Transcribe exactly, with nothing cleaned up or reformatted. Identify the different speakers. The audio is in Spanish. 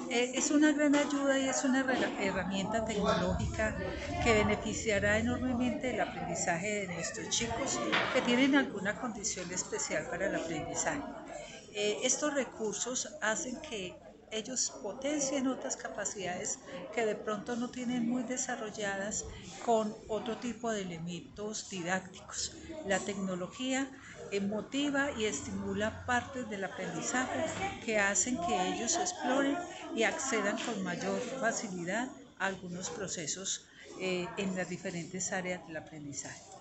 Speaker 1: Eh, es una gran ayuda y es una herramienta tecnológica que beneficiará enormemente el aprendizaje de nuestros chicos que tienen alguna condición especial para el aprendizaje. Eh, estos recursos hacen que ellos potencien otras capacidades que de pronto no tienen muy desarrolladas con otro tipo de elementos didácticos. La tecnología eh, motiva y estimula partes del aprendizaje que hacen que ellos exploren y accedan con mayor facilidad a algunos procesos eh, en las diferentes áreas del aprendizaje.